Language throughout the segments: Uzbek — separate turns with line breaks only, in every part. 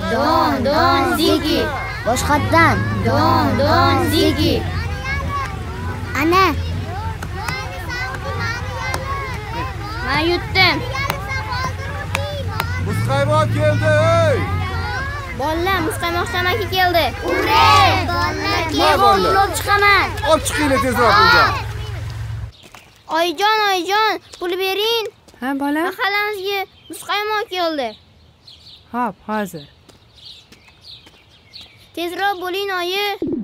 Don Ziggy.
Boshqatdan.
Don Ziggy.
Ana.
Men yutdim.
Muzqaymoq keldi.
Bolalar, muzqaymoq tamaki keldi.
Ure!
Men olib chiqaman.
Olib chiqinglar tezroq bundan.
Oyijon, pul bering.
Ha, bola?
Mahallamizga muzqaymoq keldi.
Xo'p, hozir.
Tezroq bo'ling, oyi.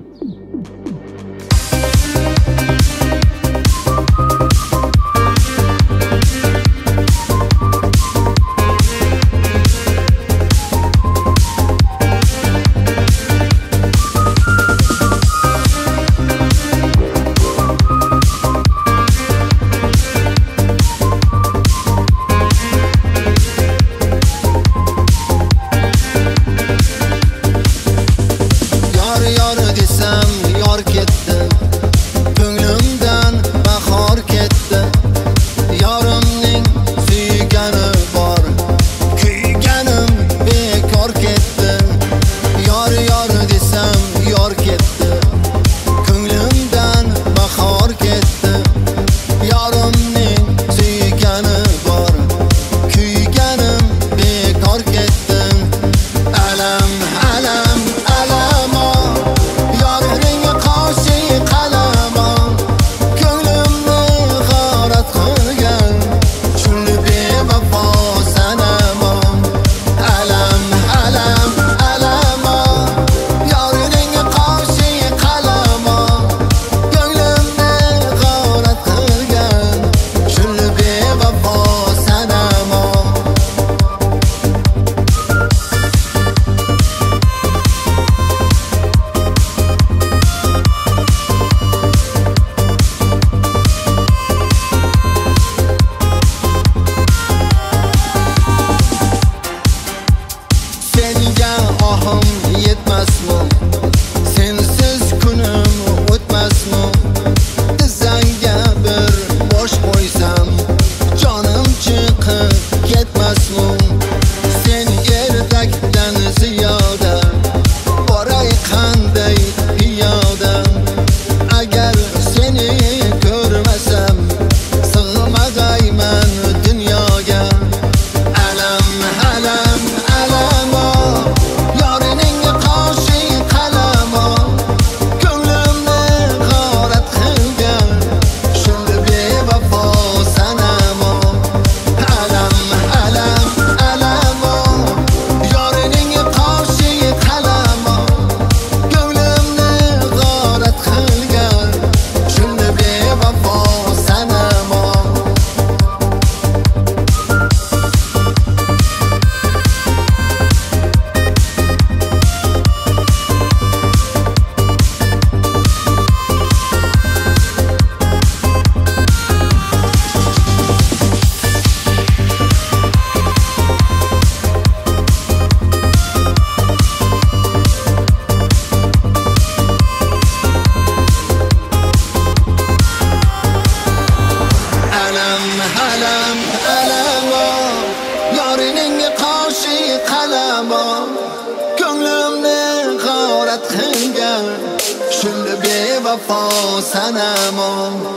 vafo sanamo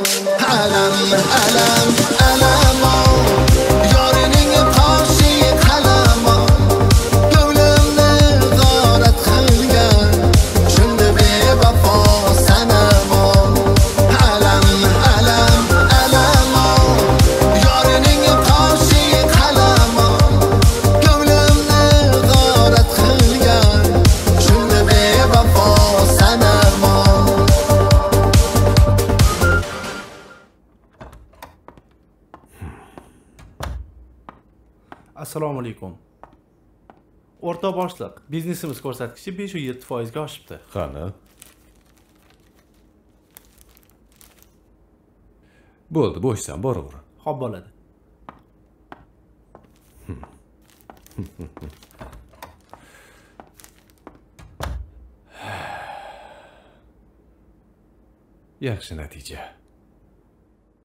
alamo yorining qoshi qalamo ko'nglimni g'orat qilgan shunda bevafo sanamo alamo yorining qoshi qalamo ko'nglimni g'orat qilgan shunda bevafo sanamo.
Assalomu alaykum. O'rta boshliq, biznesimiz ko'rsatkichi 5-7% ga oshibdi.
Qani? Bo'ldi, bo'shsan, boraver.
Xo'p bo'ladi.
Yaxshi natija.